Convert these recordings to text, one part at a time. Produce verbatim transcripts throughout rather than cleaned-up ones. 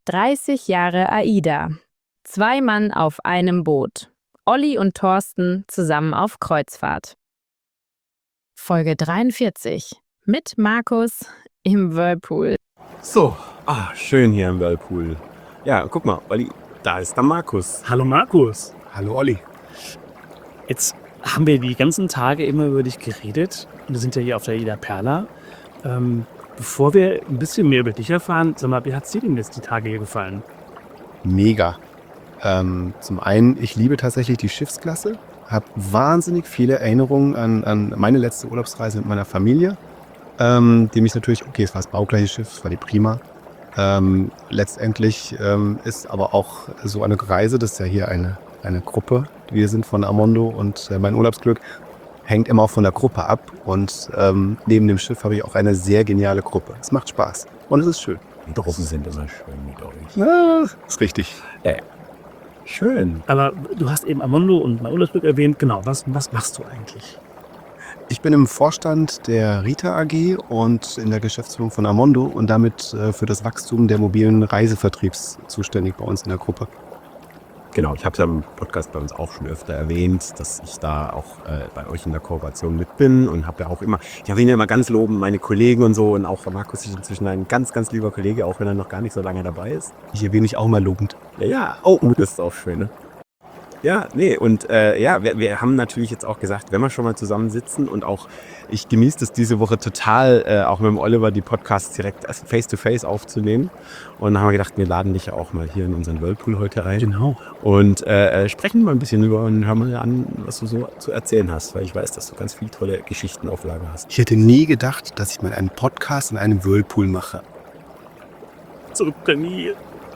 dreißig Jahre AIDA. Zwei Mann auf einem Boot. Olli und Thorsten zusammen auf Kreuzfahrt. Folge dreiundvierzig. Mit Markus im Whirlpool. So, ah, schön hier im Whirlpool. Ja, guck mal, Olli, da ist der Markus. Hallo Markus. Hallo Olli. Jetzt haben wir die ganzen Tage immer über dich geredet und wir sind ja hier auf der Ida Perla. Ähm, bevor wir ein bisschen mehr über dich erfahren, sag mal, wie hat es dir denn jetzt die Tage hier gefallen? Mega. Ähm, zum einen, ich liebe tatsächlich die Schiffsklasse, habe wahnsinnig viele Erinnerungen an, an meine letzte Urlaubsreise mit meiner Familie, ähm, die mich natürlich, okay, es war das baugleiche Schiff, es war die Prima. Ähm, letztendlich ähm, ist aber auch so eine Reise, das ist ja hier eine, eine Gruppe, wir sind von Amondo und äh, mein Urlaubsglück hängt immer auch von der Gruppe ab und ähm, neben dem Schiff habe ich auch eine sehr geniale Gruppe. Es macht Spaß und es ist schön. Die Gruppen sind immer schön mit euch. Ja, ist richtig. Äh, schön. Aber du hast eben Amondo und mein Urlaubsglück erwähnt. Genau, was, was machst du eigentlich? Ich bin im Vorstand der Rita A G und in der Geschäftsführung von Amondo und damit äh, für das Wachstum der mobilen Reisevertriebs zuständig bei uns in der Gruppe. Genau, ich habe es ja im Podcast bei uns auch schon öfter erwähnt, dass ich da auch äh, bei euch in der Kooperation mit bin und habe ja auch immer, ich erwähne ja immer ganz loben meine Kollegen und so und auch Markus ist inzwischen ein ganz, ganz lieber Kollege, auch wenn er noch gar nicht so lange dabei ist. Ich erwähne ich auch mal lobend. Ja, ja, oh, das ist auch schön, ne? Ja, nee, und äh, ja, wir, wir haben natürlich jetzt auch gesagt, wenn wir schon mal zusammensitzen und auch, ich genieße das diese Woche total, äh, auch mit dem Oliver die Podcasts direkt face-to-face aufzunehmen. Und dann haben wir gedacht, wir laden dich ja auch mal hier in unseren Whirlpool heute rein. Genau. Und äh, sprechen mal ein bisschen über und hören mal an, was du so zu erzählen hast, weil ich weiß, dass du ganz viele tolle Geschichten auf Lager hast. Ich hätte nie gedacht, dass ich mal einen Podcast in einem Whirlpool mache. Zurück nie.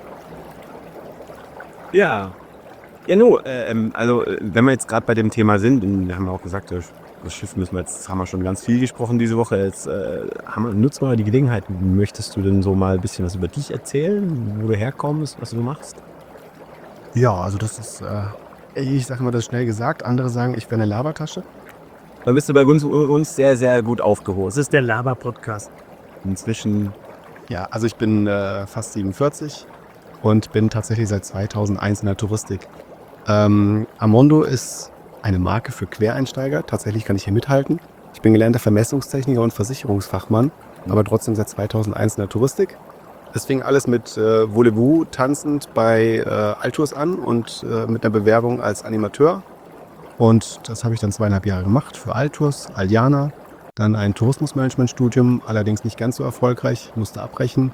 Ja. Ja, no, äh, also äh, wenn wir jetzt gerade bei dem Thema sind, und wir haben ja auch gesagt, das Schiff müssen wir jetzt, haben wir schon ganz viel gesprochen diese Woche, jetzt äh, haben wir, nutzen wir mal die Gelegenheit. Möchtest du denn so mal ein bisschen was über dich erzählen, wo du herkommst, was du machst? Ja, also das ist, äh, ich sage mal das schnell gesagt, andere sagen, ich wäre eine Labertasche. Da bist du bei uns, uns sehr, sehr gut aufgehoben. Das ist der Laber-Podcast. Inzwischen, Ja, also ich bin äh, fast siebenundvierzig und bin tatsächlich seit zweitausendeins in der Touristik. Ähm, Amondo ist eine Marke für Quereinsteiger. Tatsächlich kann ich hier mithalten. Ich bin gelernter Vermessungstechniker und Versicherungsfachmann, aber trotzdem seit zweitausendeins in der Touristik. Es fing alles mit äh, Voulez-vous tanzend bei äh, Altours an und äh, mit einer Bewerbung als Animateur. Und das habe ich dann zweieinhalb Jahre gemacht für Altours, Aliana. Dann ein Tourismusmanagementstudium, allerdings nicht ganz so erfolgreich, musste abbrechen.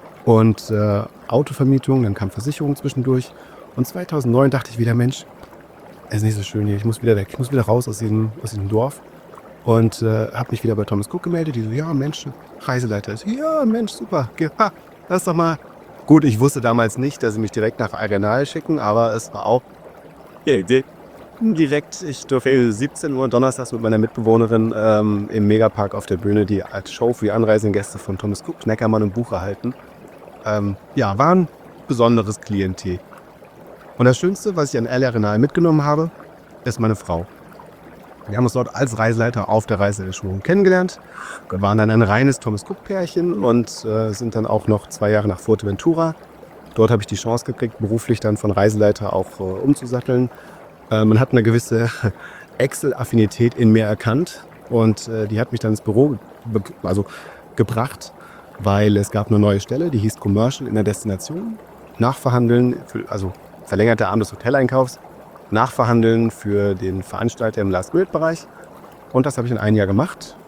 Und äh, Autovermietung, dann kam Versicherung zwischendurch. Und zweitausendneun dachte ich wieder, Mensch, es ist nicht so schön hier, ich muss wieder weg, ich muss wieder raus aus diesem, aus diesem Dorf. Und äh, habe mich wieder bei Thomas Cook gemeldet, die so, ja Mensch, Reiseleiter ist, ja Mensch, super, Ge- ha, lass doch mal. Gut, ich wusste damals nicht, dass sie mich direkt nach Arenal schicken, aber es war auch ja, di- direkt, ich durfte siebzehn Uhr donnerstags mit meiner Mitbewohnerin ähm, im Megapark auf der Bühne die als Show für die anreisenden Gäste von Thomas Cook, Neckermann und Bucher halten. Ähm, ja, war ein besonderes Klientel. Und das Schönste, was ich an El Arenal mitgenommen habe, ist meine Frau. Wir haben uns dort als Reiseleiter auf der Reise der Schulung kennengelernt. Wir waren dann ein reines Thomas Cook-Pärchen und äh, sind dann auch noch zwei Jahre nach Fuerteventura. Dort habe ich die Chance gekriegt, beruflich dann von Reiseleiter auch äh, umzusatteln. Äh, man hat eine gewisse Excel-Affinität in mir erkannt und äh, die hat mich dann ins Büro be- also gebracht, weil es gab eine neue Stelle, die hieß Commercial in der Destination. Nachverhandeln, für, also verlängerte Arm des Hoteleinkaufs, nachverhandeln für den Veranstalter im Last-Minute-Bereich. Und das habe ich in einem Jahr gemacht,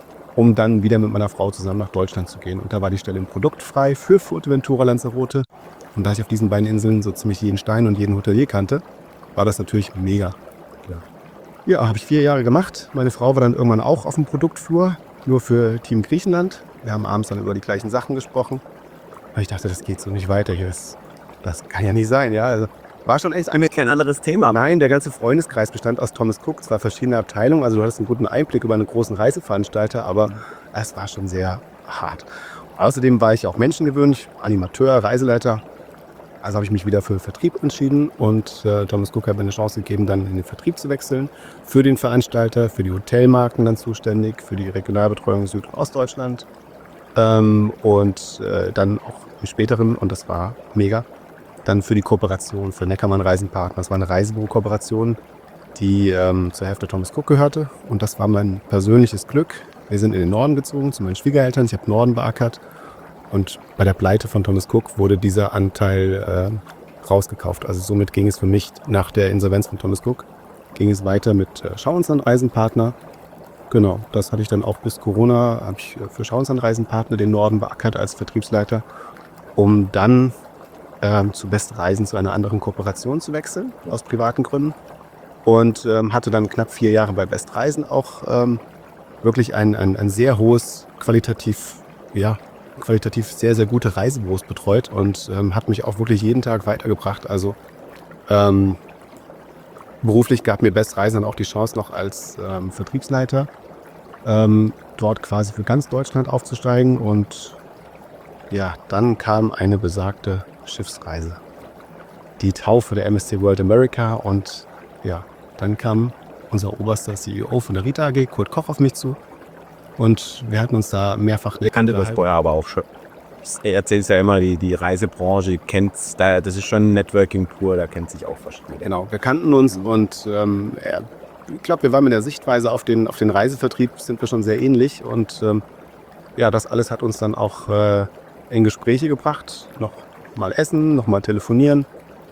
um dann wieder mit meiner Frau zusammen nach Deutschland zu gehen. Und da war die Stelle im Produkt frei für Fuerteventura, Lanzarote. Und da ich auf diesen beiden Inseln so ziemlich jeden Stein und jeden Hotelier kannte, war das natürlich mega. Ja, ja habe ich vier Jahre gemacht. Meine Frau war dann irgendwann auch auf dem Produktflur, nur für Team Griechenland. Wir haben abends dann über die gleichen Sachen gesprochen. Aber ich dachte, das geht so nicht weiter hier. Das, das kann ja nicht sein, ja. Also, war schon echt ein kein anderes Thema. Nein, der ganze Freundeskreis bestand aus Thomas Cook, zwar verschiedene Abteilungen, also du hattest einen guten Einblick über einen großen Reiseveranstalter, aber es war schon sehr hart. Außerdem war ich auch menschengewöhnlich, Animateur, Reiseleiter. Also habe ich mich wieder für Vertrieb entschieden und äh, Thomas Cook hat mir eine Chance gegeben, dann in den Vertrieb zu wechseln. Für den Veranstalter, für die Hotelmarken dann zuständig, für die Regionalbetreuung Süd- und Ostdeutschland. Ähm, und äh, dann auch im späteren, und das war mega, dann für die Kooperation, für Neckermann Reisenpartner. Das war eine Reisebüro-Kooperation, die ähm, zur Hälfte Thomas Cook gehörte. Und das war mein persönliches Glück. Wir sind in den Norden gezogen, zu meinen Schwiegereltern. Ich habe Norden beackert. Und bei der Pleite von Thomas Cook wurde dieser Anteil äh, rausgekauft. Also somit ging es für mich nach der Insolvenz von Thomas Cook, ging es weiter mit äh, Schauinsland Reisenpartner. Genau, das hatte ich dann auch bis Corona, habe ich für Schauinsland Reisenpartner den Norden beackert als Vertriebsleiter, um dann ähm, zu Best Reisen zu einer anderen Kooperation zu wechseln, aus privaten Gründen. Und ähm, hatte dann knapp vier Jahre bei Best Reisen auch ähm, wirklich ein, ein, ein sehr hohes, qualitativ, ja, qualitativ sehr, sehr gute Reisebüros betreut und ähm, hat mich auch wirklich jeden Tag weitergebracht. Also ähm, beruflich gab mir Best Reisen dann auch die Chance, noch als ähm, Vertriebsleiter ähm, dort quasi für ganz Deutschland aufzusteigen. Und ja, dann kam eine besagte Schiffsreise. Die Taufe der M S C World America und ja, dann kam unser oberster C E O von der Rita A G, Kurt Koch, auf mich zu. Und wir hatten uns da mehrfach... Ich kannte das vorher aber auch schon. Er erzählt ja immer, die, die Reisebranche kennt, da, das ist schon Networking pur, da kennt sich auch verschiedene. Genau, wir kannten uns und ähm, er, ich glaube, wir waren mit der Sichtweise auf den, auf den Reisevertrieb, sind wir schon sehr ähnlich. Und ähm, ja, das alles hat uns dann auch äh, in Gespräche gebracht. Noch mal essen, noch mal telefonieren.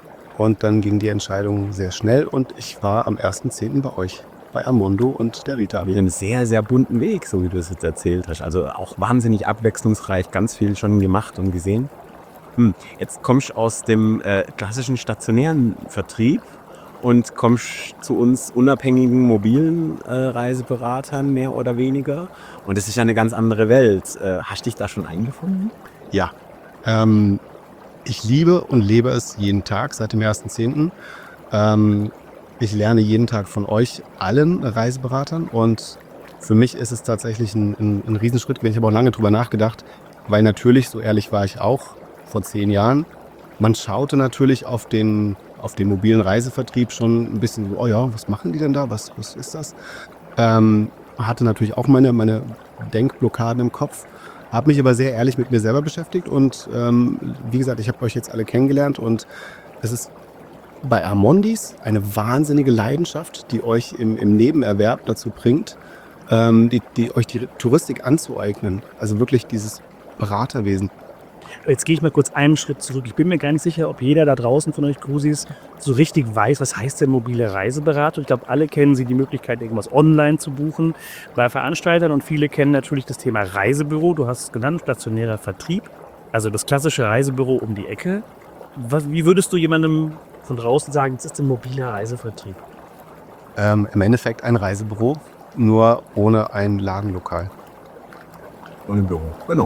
Und dann ging die Entscheidung sehr schnell und ich war am ersten zehnten bei euch, bei Amondo und der Rita. Mit einem sehr, sehr bunten Weg, so wie du es jetzt erzählt hast. Also auch wahnsinnig abwechslungsreich, ganz viel schon gemacht und gesehen. Hm. Jetzt kommst du aus dem äh, klassischen stationären Vertrieb und kommst zu uns unabhängigen mobilen äh, Reiseberatern, mehr oder weniger. Und das ist ja eine ganz andere Welt. Äh, hast du dich da schon eingefunden? Ja, ähm, ich liebe und lebe es jeden Tag seit dem ersten zehnten Ähm, ich lerne jeden Tag von euch allen Reiseberatern und für mich ist es tatsächlich ein, ein, ein Riesenschritt. Ich habe auch lange drüber nachgedacht, weil natürlich, so ehrlich war ich auch vor zehn Jahren, man schaute natürlich auf den, auf den mobilen Reisevertrieb schon ein bisschen so, oh ja, was machen die denn da, was, was ist das? Ähm, hatte natürlich auch meine, meine Denkblockaden im Kopf. Habe mich aber sehr ehrlich mit mir selber beschäftigt und ähm, wie gesagt, ich habe euch jetzt alle kennengelernt und es ist bei Amondis eine wahnsinnige Leidenschaft, die euch im, im Nebenerwerb dazu bringt, ähm, die, die euch die Touristik anzueignen. Also wirklich dieses Beraterwesen. Jetzt gehe ich mal kurz einen Schritt zurück. Ich bin mir gar nicht sicher, ob jeder da draußen von euch Cruisis so richtig weiß, was heißt denn mobile Reiseberatung. Ich glaube, alle kennen sie die Möglichkeit, irgendwas online zu buchen bei Veranstaltern und viele kennen natürlich das Thema Reisebüro. Du hast es genannt, stationärer Vertrieb, also das klassische Reisebüro um die Ecke. Was, wie würdest du jemandem von draußen sagen, das ist ein mobiler Reisevertrieb? Ähm, Im Endeffekt ein Reisebüro, nur ohne ein Ladenlokal. Und im Büro, genau.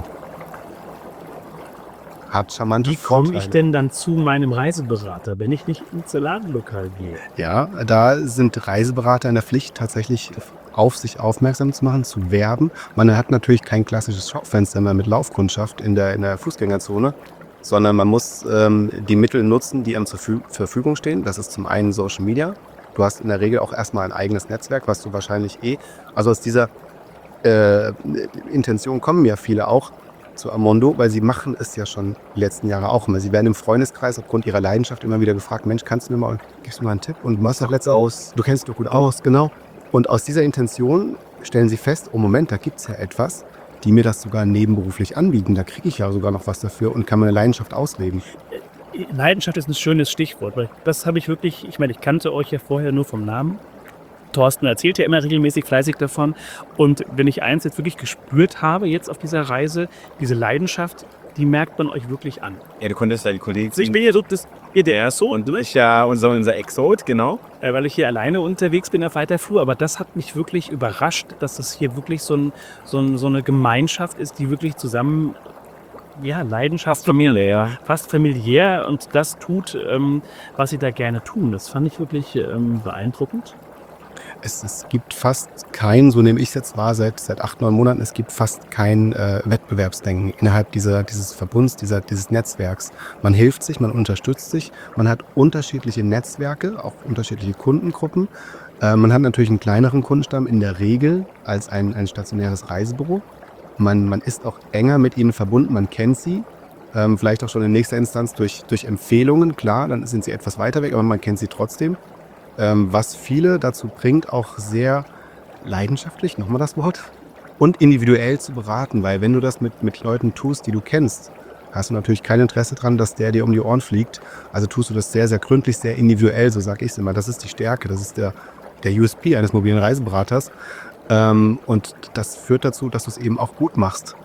Hat charmante Wie komme Vorteile. ich denn dann zu meinem Reiseberater, wenn ich nicht ins Ladenlokal gehe? Ja, da sind Reiseberater in der Pflicht, tatsächlich auf sich aufmerksam zu machen, zu werben. Man hat natürlich kein klassisches Schaufenster mehr mit Laufkundschaft in der, in der Fußgängerzone, sondern man muss ähm, die Mittel nutzen, die einem zur Fü- Verfügung stehen. Das ist zum einen Social Media. Du hast in der Regel auch erstmal ein eigenes Netzwerk, was du wahrscheinlich eh... Also aus dieser äh, Intention kommen ja viele auch zu Amondo, weil sie machen es ja schon die letzten Jahre auch immer. Sie werden im Freundeskreis aufgrund ihrer Leidenschaft immer wieder gefragt, Mensch, kannst du mir mal, gibst du mir mal einen Tipp? Und du machst doch letztes aus, du kennst dich doch gut aus, genau. Und aus dieser Intention stellen sie fest, oh Moment, da gibt es ja etwas, die mir das sogar nebenberuflich anbieten. Da kriege ich ja sogar noch was dafür und kann meine Leidenschaft ausleben. Leidenschaft ist ein schönes Stichwort, weil das habe ich wirklich, ich meine, ich kannte euch ja vorher nur vom Namen. Thorsten erzählt ja immer regelmäßig fleißig davon. Und wenn ich eins jetzt wirklich gespürt habe, jetzt auf dieser Reise, diese Leidenschaft, die merkt man euch wirklich an. Ja, du konntest ja die Kollegen... Also ich bin ja so, das, ihr der so und du bist ja unser, unser Exot, genau. äh, weil ich hier alleine unterwegs bin auf weiter Flur. Aber das hat mich wirklich überrascht, dass das hier wirklich so, ein, so, ein, so eine Gemeinschaft ist, die wirklich zusammen, ja, Leidenschaft, Familie, ja. fast familiär und das tut, ähm, was sie da gerne tun. Das fand ich wirklich ähm, beeindruckend. Es, es gibt fast kein, so nehme ich es jetzt wahr, seit, seit acht, neun Monaten, es gibt fast kein äh, Wettbewerbsdenken innerhalb dieser, dieses Verbunds, dieser, dieses Netzwerks. Man hilft sich, man unterstützt sich, man hat unterschiedliche Netzwerke, auch unterschiedliche Kundengruppen. Äh, man hat natürlich einen kleineren Kundenstamm in der Regel als ein, ein stationäres Reisebüro. Man, man ist auch enger mit ihnen verbunden, man kennt sie. Ähm, vielleicht auch schon in nächster Instanz durch, durch Empfehlungen, klar, dann sind sie etwas weiter weg, aber man kennt sie trotzdem. Ähm, was viele dazu bringt, auch sehr leidenschaftlich, nochmal das Wort, und individuell zu beraten, weil wenn du das mit, mit Leuten tust, die du kennst, hast du natürlich kein Interesse dran, dass der dir um die Ohren fliegt. Also tust du das sehr, sehr gründlich, sehr individuell, so sage ich es immer. Das ist die Stärke, das ist der, der U S P eines mobilen Reiseberaters. Ähm, und das führt dazu, dass du es eben auch gut machst.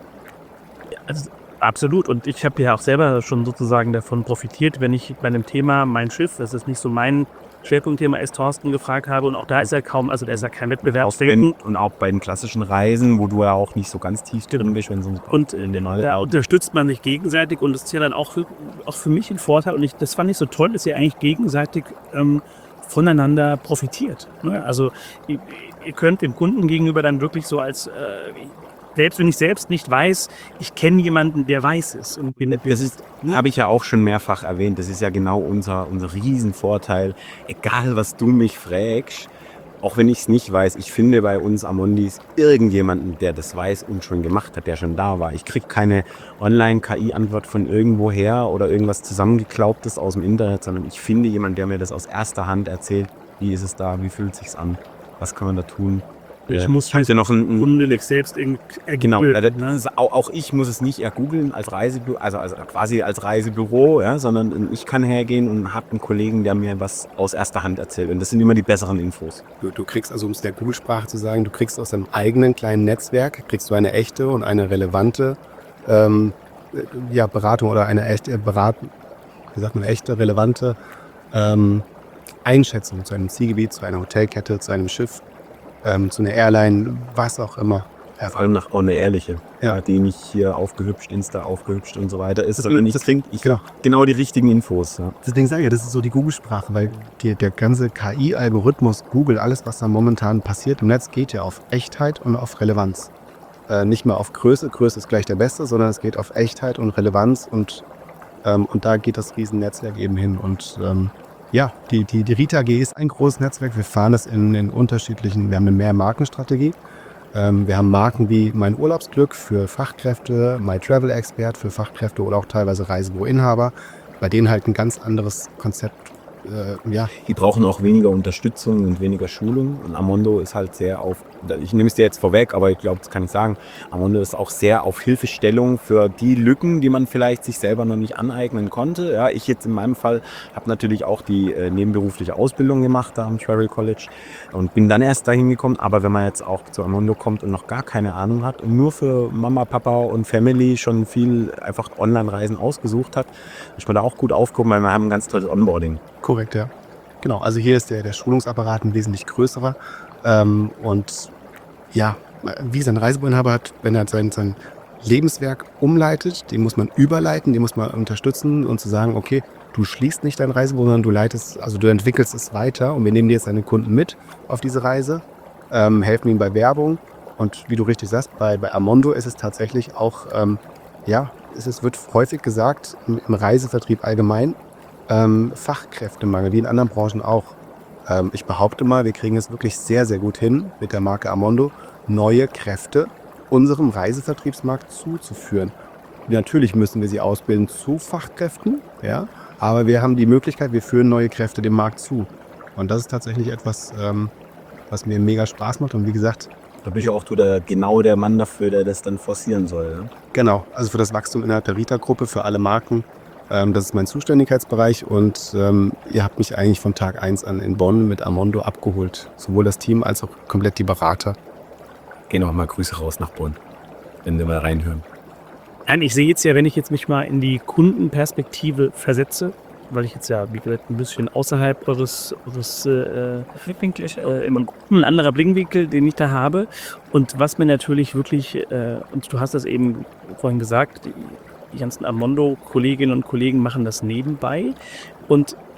Also, absolut. Und ich habe ja auch selber schon sozusagen davon profitiert, wenn ich bei einem Thema mein Schiff, das ist nicht so mein Schwerpunktthema ist, Thorsten gefragt habe. Und auch da ist er kaum, also da ist ja kein Wettbewerbsdenken. Und auch bei den klassischen Reisen, wo du ja auch nicht so ganz tief drin bist, wenn so und in den da unterstützt man sich gegenseitig und das ist ja dann auch für, auch für mich ein Vorteil. Und ich, das fand ich so toll, dass ihr eigentlich gegenseitig ähm, voneinander profitiert. Ne? Also ihr, ihr könnt dem Kunden gegenüber dann wirklich so als äh, selbst wenn ich selbst nicht weiß, ich kenne jemanden, der weiß es. Und bin, das ist, habe ich ja auch schon mehrfach erwähnt, das ist ja genau unser, unser Riesenvorteil. Egal, was du mich fragst, auch wenn ich es nicht weiß, ich finde bei uns Amondis irgendjemanden, der das weiß und schon gemacht hat, der schon da war. Ich kriege keine Online-K I-Antwort von irgendwoher oder irgendwas zusammengeklaubtes aus dem Internet, sondern ich finde jemanden, der mir das aus erster Hand erzählt. Wie ist es da, wie fühlt es sich an, was kann man da tun? Ich muss ja noch ein, Kunde selbst irgendwie genau, das, auch, auch ich muss es nicht ergoogeln als Reisebüro, also, also quasi als Reisebüro, ja, sondern ich kann hergehen und habe einen Kollegen, der mir was aus erster Hand erzählt. Und das sind immer die besseren Infos. Du, du kriegst, also um es der Google-Sprache zu sagen, du kriegst aus deinem eigenen kleinen Netzwerk, kriegst du eine echte und eine relevante ähm, ja, Beratung oder eine echte Beratung, wie sagt man, echte, relevante ähm, Einschätzung zu einem Zielgebiet, zu einer Hotelkette, zu einem Schiff. Ähm, zu einer Airline, was auch immer. Ja, vor allem nach auch eine ehrliche, ja. Ja, die nicht hier aufgehübscht, Insta aufgehübscht und so weiter ist, das sondern ich kriege genau. genau die richtigen Infos. Ja. Deswegen sage ich ja, das ist so die Google-Sprache, weil die, der ganze K I-Algorithmus, Google, alles, was da momentan passiert im Netz, geht ja auf Echtheit und auf Relevanz. Äh, nicht mehr auf Größe, Größe ist gleich der Beste, sondern es geht auf Echtheit und Relevanz und, ähm, und da geht das Riesennetzwerk eben hin und ähm, ja, die, die, die Rita A G ist ein großes Netzwerk. Wir fahren das in, in unterschiedlichen, wir haben eine Mehrmarkenstrategie. Ähm, wir haben Marken wie Mein Urlaubsglück für Fachkräfte, My Travel Expert für Fachkräfte oder auch teilweise Reisebüroinhaber, bei denen halt ein ganz anderes Konzept. Äh, ja. Die brauchen auch weniger Unterstützung und weniger Schulung. Und Amondo ist halt sehr auf, ich nehme es dir jetzt vorweg, aber ich glaube, das kann ich sagen, Amondo ist auch sehr auf Hilfestellung für die Lücken, die man vielleicht sich selber noch nicht aneignen konnte. Ja, ich jetzt in meinem Fall habe natürlich auch die äh, nebenberufliche Ausbildung gemacht da am Travel College und bin dann erst dahin gekommen. Aber wenn man jetzt auch zu Amondo kommt und noch gar keine Ahnung hat und nur für Mama, Papa und Family schon viel einfach Online-Reisen ausgesucht hat, ist man da auch gut aufgehoben, weil wir haben ein ganz tolles Onboarding. Korrekt, ja. Genau, also hier ist der, der Schulungsapparat ein wesentlich größerer. Ähm, und ja, wie sein Reisebüroinhaber hat, wenn er sein, sein Lebenswerk umleitet, den muss man überleiten, den muss man unterstützen und zu sagen, okay, du schließt nicht dein Reisebüro, sondern du leitest, also du entwickelst es weiter und wir nehmen dir jetzt deine Kunden mit auf diese Reise, ähm, helfen ihnen bei Werbung und wie du richtig sagst, bei, bei Amondo ist es tatsächlich auch, ähm, ja, es ist, wird häufig gesagt, im, im Reisevertrieb allgemein, ähm, Fachkräftemangel, wie in anderen Branchen auch. Ähm, ich behaupte mal, wir kriegen es wirklich sehr, sehr gut hin, mit der Marke Amondo neue Kräfte unserem Reisevertriebsmarkt zuzuführen. Natürlich müssen wir sie ausbilden zu Fachkräften, ja, aber wir haben die Möglichkeit, wir führen neue Kräfte dem Markt zu. Und das ist tatsächlich etwas, ähm, was mir mega Spaß macht. Und wie gesagt, da bin ich auch der, genau der Mann dafür, der das dann forcieren soll. Ja? Genau, also für das Wachstum innerhalb der Rita-Gruppe, für alle Marken. Ähm, das ist mein Zuständigkeitsbereich und ähm, ihr habt mich eigentlich von Tag eins an in Bonn mit Amondo abgeholt. Sowohl das Team als auch komplett die Berater. Gehen auch mal Grüße raus nach Bonn, wenn wir mal reinhören. Nein, ich sehe jetzt ja, wenn ich jetzt mich mal in die Kundenperspektive versetze, weil ich jetzt ja, wie gesagt, ein bisschen außerhalb eures, eures äh, Blickwinkels, äh, immer ein anderer Blickwinkel, den ich da habe. Und was mir natürlich wirklich, äh, und du hast das eben vorhin gesagt, die, die ganzen Amondo-Kolleginnen und Kollegen machen das nebenbei. Und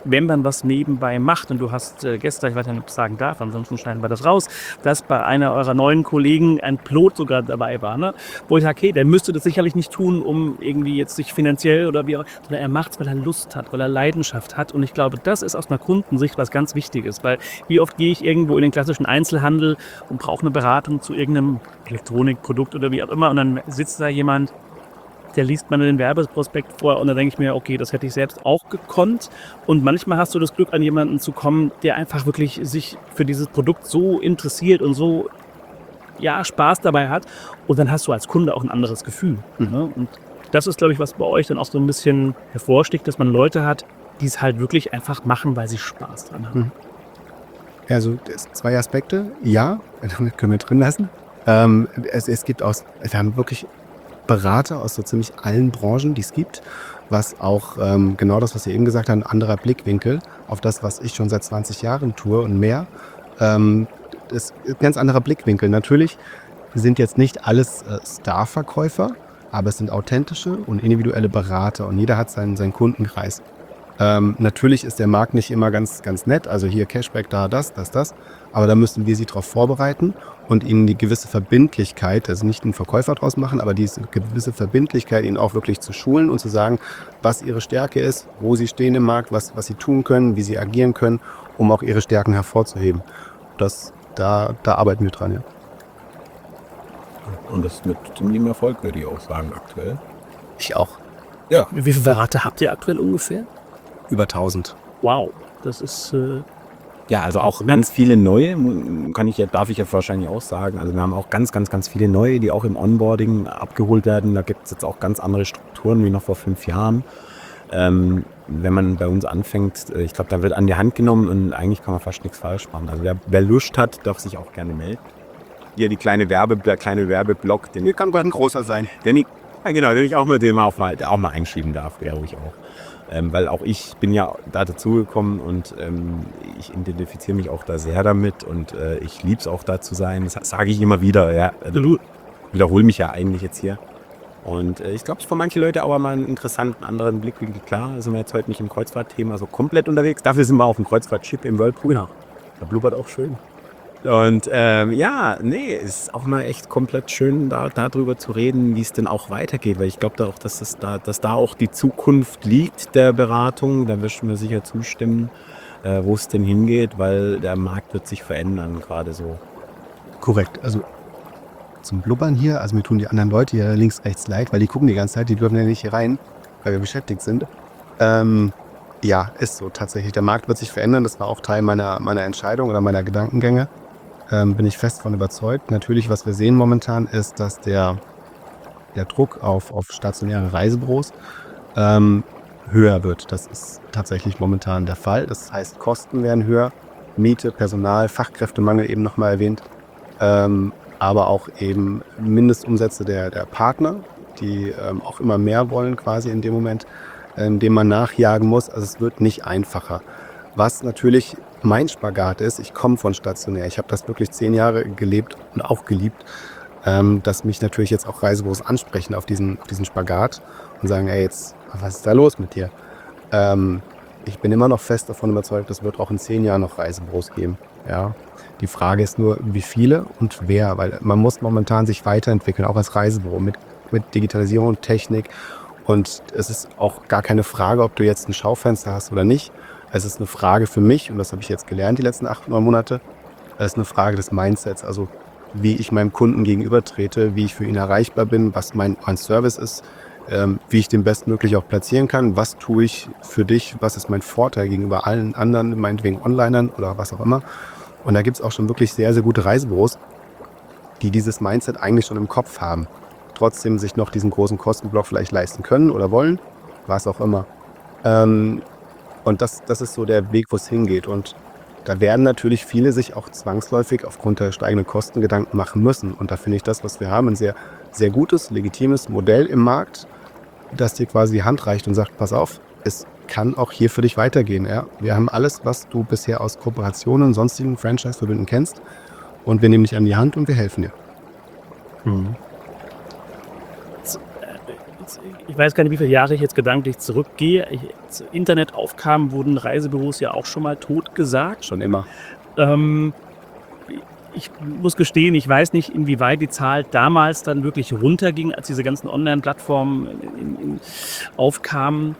wenn man was nebenbei macht und du hast äh, gestern, ich weiß nicht, ob ich sagen darf, ansonsten schneiden wir das raus, dass bei einer eurer neuen Kollegen ein Pilot sogar dabei war, ne? Wo ich sage, okay, der müsste das sicherlich nicht tun, um irgendwie jetzt sich finanziell oder wie auch, sondern er macht es, weil er Lust hat, weil er Leidenschaft hat. Und ich glaube, das ist aus einer Kundensicht was ganz Wichtiges, weil wie oft gehe ich irgendwo in den klassischen Einzelhandel und brauche eine Beratung zu irgendeinem Elektronikprodukt oder wie auch immer und dann sitzt da jemand, der liest mal den Werbeprospekt vor und dann denke ich mir, okay, das hätte ich selbst auch gekonnt. Und manchmal hast du das Glück, an jemanden zu kommen, der einfach wirklich sich für dieses Produkt so interessiert und so ja, Spaß dabei hat. Und dann hast du als Kunde auch ein anderes Gefühl. Mhm. Ne? Und das ist, glaube ich, was bei euch dann auch so ein bisschen hervorsticht, dass man Leute hat, die es halt wirklich einfach machen, weil sie Spaß dran haben. Mhm. Also zwei Aspekte. Ja, können wir drin lassen. Ähm, es, es gibt aus, wir haben wirklich Berater aus so ziemlich allen Branchen, die es gibt, was auch ähm, genau das, was ihr eben gesagt habt, ein anderer Blickwinkel auf das, was ich schon seit zwanzig Jahren tue und mehr. Ähm, das ist ein ganz anderer Blickwinkel. Natürlich sind jetzt nicht alles äh, Star-Verkäufer, aber es sind authentische und individuelle Berater und jeder hat seinen, seinen Kundenkreis. Ähm, natürlich ist der Markt nicht immer ganz, ganz nett, also hier Cashback, da das, das, das, aber da müssen wir sie darauf vorbereiten und ihnen die gewisse Verbindlichkeit, also nicht einen Verkäufer draus machen, aber diese gewisse Verbindlichkeit, ihnen auch wirklich zu schulen und zu sagen, was ihre Stärke ist, wo sie stehen im Markt, was, was sie tun können, wie sie agieren können, um auch ihre Stärken hervorzuheben. Das, da, da arbeiten wir dran, ja. Und das mit ziemlichem Erfolg, würde ich auch sagen, aktuell. Ich auch. Ja. Wie viele Berater habt ihr aktuell ungefähr? Über tausend. Wow, das ist... Äh Ja, also auch ganz viele neue, kann ich ja, darf ich ja wahrscheinlich auch sagen. Also wir haben auch ganz, ganz, ganz viele neue, die auch im Onboarding abgeholt werden. Da gibt es jetzt auch ganz andere Strukturen wie noch vor fünf Jahren. Ähm, wenn man bei uns anfängt, ich glaube, da wird an die Hand genommen und eigentlich kann man fast nichts falsch machen. Also wer, wer Lust hat, darf sich auch gerne melden. Hier die kleine Werbe, der kleine Werbeblock, den Hier kann ein großer sein. Den ich, ja genau, den ich auch mit dem auch mal, auch mal einschieben darf, wäre ruhig auch. Ähm, weil auch ich bin ja da dazugekommen und ähm, ich identifiziere mich auch da sehr damit und äh, ich liebe es auch da zu sein. Das sage ich immer wieder. Ja. Also, wiederhole mich ja eigentlich jetzt hier. Und äh, ich glaube, es ist für manche Leute auch mal einen interessanten anderen Blickwinkel. Klar, sind wir jetzt heute nicht im Kreuzfahrtthema so komplett unterwegs. Dafür sind wir auf dem Kreuzfahrtschiff im Whirlpool. Genau. Da blubbert auch schön. Und ähm, ja, nee, es ist auch mal echt komplett schön, da darüber zu reden, wie es denn auch weitergeht. Weil ich glaube da auch, dass, das da, dass da auch die Zukunft liegt der Beratung. Da wirst du mir sicher zustimmen, äh, wo es denn hingeht, weil der Markt wird sich verändern, gerade so. Korrekt. Also zum Blubbern hier, also mir tun die anderen Leute hier links, rechts leid, weil die gucken die ganze Zeit, die dürfen ja nicht hier rein, weil wir beschäftigt sind. Ähm, ja, ist so tatsächlich. Der Markt wird sich verändern. Das war auch Teil meiner, meiner Entscheidung oder meiner Gedankengänge. Ähm, bin ich fest davon überzeugt. Natürlich, was wir sehen momentan, ist, dass der, der Druck auf, auf stationäre Reisebüros ähm, höher wird. Das ist tatsächlich momentan der Fall. Das heißt, Kosten werden höher, Miete, Personal, Fachkräftemangel eben nochmal erwähnt, ähm, aber auch eben Mindestumsätze der, der Partner, die ähm, auch immer mehr wollen quasi in dem Moment, ähm, dem man nachjagen muss. Also es wird nicht einfacher. Was natürlich mein Spagat ist, ich komme von stationär. Ich habe das wirklich zehn Jahre gelebt und auch geliebt, ähm, dass mich natürlich jetzt auch Reisebüros ansprechen auf diesen, auf diesen Spagat und sagen, ey, jetzt, was ist da los mit dir? Ähm, ich bin immer noch fest davon überzeugt, es wird auch in zehn Jahren noch Reisebüros geben. Ja? Die Frage ist nur, wie viele und wer, weil man muss momentan sich weiterentwickeln, auch als Reisebüro mit, mit Digitalisierung und Technik. Und es ist auch gar keine Frage, ob du jetzt ein Schaufenster hast oder nicht. Es ist eine Frage für mich, und das habe ich jetzt gelernt die letzten acht, neun Monate, es ist eine Frage des Mindsets, also wie ich meinem Kunden gegenüber trete, wie ich für ihn erreichbar bin, was mein, mein Service ist, ähm, wie ich den bestmöglich auch platzieren kann, was tue ich für dich, was ist mein Vorteil gegenüber allen anderen, meinetwegen Onlinern oder was auch immer. Und da gibt es auch schon wirklich sehr, sehr gute Reisebüros, die dieses Mindset eigentlich schon im Kopf haben, trotzdem sich noch diesen großen Kostenblock vielleicht leisten können oder wollen, was auch immer. Ähm, Und das, das ist so der Weg, wo es hingeht. Und da werden natürlich viele sich auch zwangsläufig aufgrund der steigenden Kosten Gedanken machen müssen. Und da finde ich das, was wir haben, ein sehr, sehr gutes, legitimes Modell im Markt, das dir quasi die Hand reicht und sagt, pass auf, es kann auch hier für dich weitergehen. Ja? Wir haben alles, was du bisher aus Kooperationen und sonstigen Franchise-Verbünden kennst. Und wir nehmen dich an die Hand und wir helfen dir. Mhm. ich weiß gar nicht, wie viele Jahre ich jetzt gedanklich zurückgehe. Ich, als Internet aufkam, wurden Reisebüros ja auch schon mal totgesagt. Schon immer. Ähm, ich muss gestehen, ich weiß nicht, inwieweit die Zahl damals dann wirklich runterging, als diese ganzen Online-Plattformen in, in, aufkamen.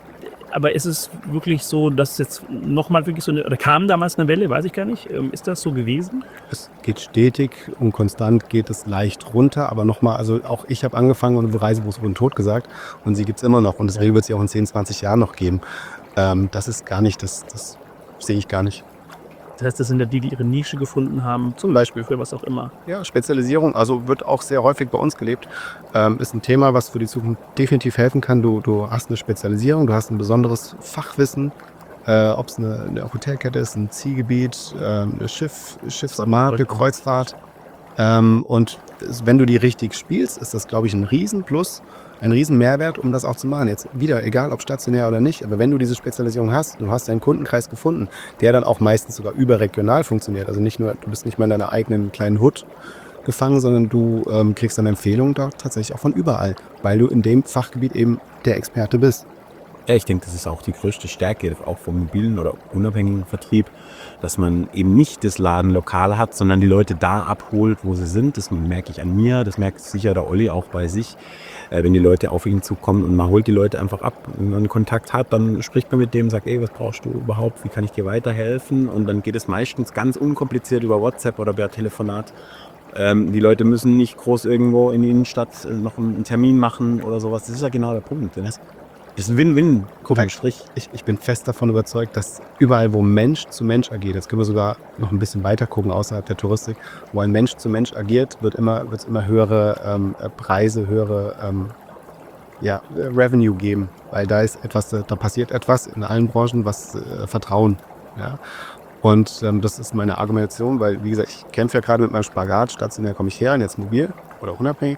Aber ist es wirklich so, dass jetzt nochmal wirklich so eine, oder kam damals eine Welle, weiß ich gar nicht. Ähm, ist das so gewesen? Es geht stetig und konstant geht es leicht runter, aber nochmal, also auch ich habe angefangen und Reisebüros wurden totgesagt und sie gibt es immer noch und deswegen wird es sie auch in zehn, zwanzig Jahren noch geben. Ähm, das ist gar nicht, das, das sehe ich gar nicht. Das heißt, das sind ja die, die ihre Nische gefunden haben, Zum Beispiel. für was auch immer. Ja, Spezialisierung, also wird auch sehr häufig bei uns gelebt. Ähm, ist ein Thema, was für die Zukunft definitiv helfen kann. Du, du hast eine Spezialisierung, du hast ein besonderes Fachwissen, äh, ob es eine, eine Hotelkette ist, ein Zielgebiet, ähm, eine Schiff, Schiffsmarke, Kreuzfahrt. Ähm, und es- wenn du die richtig spielst, ist das, glaube ich, ein Riesenplus, ein Riesenmehrwert, um das auch zu machen. Jetzt wieder, egal ob stationär oder nicht, aber wenn du diese Spezialisierung hast, du hast deinen Kundenkreis gefunden, der dann auch meistens sogar überregional funktioniert. Also nicht nur, du bist nicht mehr in deiner eigenen kleinen Hut gefangen, sondern du ähm, kriegst dann Empfehlungen dort tatsächlich auch von überall, weil du in dem Fachgebiet eben der Experte bist. Ja, ich denke, das ist auch die größte Stärke, auch vom mobilen oder unabhängigen Vertrieb, dass man eben nicht das Ladenlokal hat, sondern die Leute da abholt, wo sie sind. Das merke ich an mir, das merkt sicher der Olli auch bei sich. Äh, wenn die Leute auf ihn zukommen und man holt die Leute einfach ab. Wenn man einen Kontakt hat, dann spricht man mit dem, sagt, ey, was brauchst du überhaupt, wie kann ich dir weiterhelfen? Und dann geht es meistens ganz unkompliziert über WhatsApp oder per Telefonat. Ähm, die Leute müssen nicht groß irgendwo in die Innenstadt äh, noch einen Termin machen oder sowas. Das ist ja genau der Punkt. Das ist ein Win-Win, guck Strich. Ich, ich bin fest davon überzeugt, dass überall, wo Mensch zu Mensch agiert, jetzt können wir sogar noch ein bisschen weiter gucken außerhalb der Touristik, wo ein Mensch zu Mensch agiert, wird immer, wird es immer höhere ähm, äh, Preise, höhere ähm, ja, äh, Revenue geben, weil da ist etwas, äh, da passiert etwas in allen Branchen, was äh, Vertrauen. Ja? Und ähm, das ist meine Argumentation, weil, wie gesagt, ich kämpfe ja gerade mit meinem Spagat, stationär komme ich her und jetzt mobil oder unabhängig.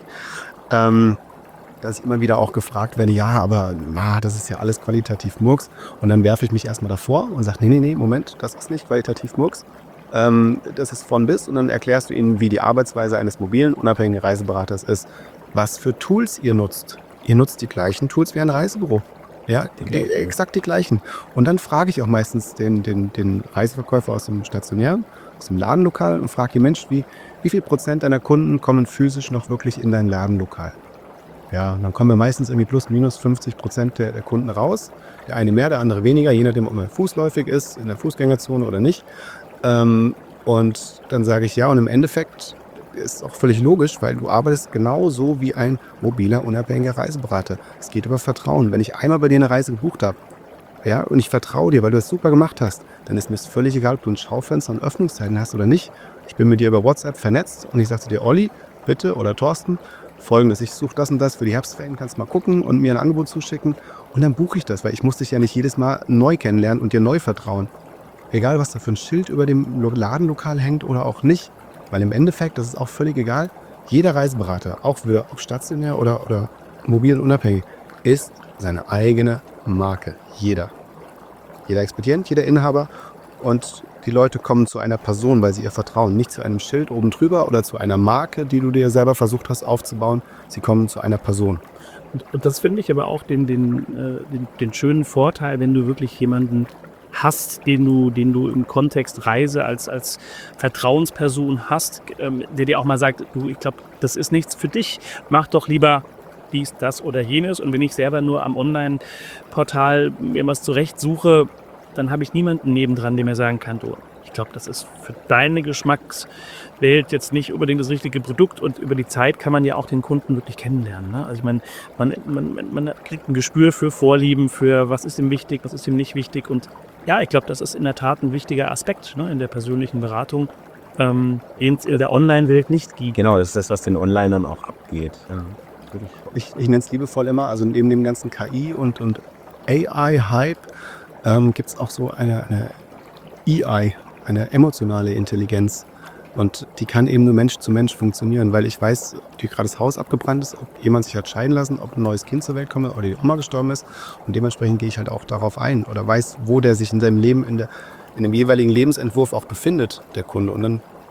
Ähm, dass ich immer wieder auch gefragt werde, ja, aber na, das ist ja alles qualitativ Murks. Und dann werfe ich mich erstmal davor und sage, nee, nee, nee, Moment, das ist nicht qualitativ Murks. Ähm, das ist von bis und dann erklärst du ihnen, wie die Arbeitsweise eines mobilen, unabhängigen Reiseberaters ist, was für Tools ihr nutzt. Ihr nutzt die gleichen Tools wie ein Reisebüro. Ja, die, exakt die gleichen. Und dann frage ich auch meistens den, den, den Reiseverkäufer aus dem Stationären, aus dem Ladenlokal und frage ihn, Mensch, wie, wie viel Prozent deiner Kunden kommen physisch noch wirklich in dein Ladenlokal? Ja, und dann kommen wir meistens irgendwie plus minus fünfzig Prozent der, der Kunden raus. Der eine mehr, der andere weniger, je nachdem, ob man fußläufig ist, in der Fußgängerzone oder nicht. Ähm, und dann sage ich ja, und im Endeffekt ist auch völlig logisch, weil du arbeitest genauso wie ein mobiler, unabhängiger Reiseberater. Es geht über Vertrauen. Wenn ich einmal bei dir eine Reise gebucht habe, ja, und ich vertraue dir, weil du es super gemacht hast, dann ist mir es völlig egal, ob du ein Schaufenster und Öffnungszeiten hast oder nicht. Ich bin mit dir über WhatsApp vernetzt und ich sage zu dir, Olli, bitte, oder Thorsten, Folgendes, ich suche das und das für die Herbstferien, kannst mal gucken und mir ein Angebot zuschicken und dann buche ich das, weil ich muss dich ja nicht jedes Mal neu kennenlernen und dir neu vertrauen. Egal, was da für ein Schild über dem Ladenlokal hängt oder auch nicht, weil im Endeffekt, das ist auch völlig egal, jeder Reiseberater, auch wir, ob stationär oder, oder mobil und unabhängig, ist seine eigene Marke. Jeder. Jeder Expedient, jeder Inhaber und die Leute kommen zu einer Person, weil sie ihr vertrauen, nicht zu einem Schild oben drüber oder zu einer Marke, die du dir selber versucht hast aufzubauen. Sie kommen zu einer Person. Und, und das finde ich aber auch den, den, äh, den, den schönen Vorteil, wenn du wirklich jemanden hast, den du, den du im Kontext Reise als, als Vertrauensperson hast, ähm, der dir auch mal sagt, du, ich glaube, das ist nichts für dich, mach doch lieber dies, das oder jenes. Und wenn ich selber nur am Online-Portal mir was zurechtsuche, dann habe ich niemanden nebendran, der mir sagen kann, du, ich glaube, das ist für deine Geschmackswelt jetzt nicht unbedingt das richtige Produkt und über die Zeit kann man ja auch den Kunden wirklich kennenlernen. Ne? Also ich meine, man, man, man kriegt ein Gespür für Vorlieben, für was ist ihm wichtig, was ist ihm nicht wichtig und ja, ich glaube, das ist in der Tat ein wichtiger Aspekt, ne, in der persönlichen Beratung, ähm, den es in der Online-Welt nicht gibt. Genau, das ist das, was den Onlinern auch abgeht. Ja, ich ich nenne es liebevoll immer, also neben dem ganzen K I und, und A I-Hype ähm, gibt es auch so eine, eine E I, eine emotionale Intelligenz. Und die kann eben nur Mensch zu Mensch funktionieren, weil ich weiß, ob dir gerade das Haus abgebrannt ist, ob jemand sich hat scheiden lassen, ob ein neues Kind zur Welt kommt oder die Oma gestorben ist. Und dementsprechend gehe ich halt auch darauf ein oder weiß, wo der sich in seinem Leben, in, der, in dem jeweiligen Lebensentwurf auch befindet, der Kunde. Und dann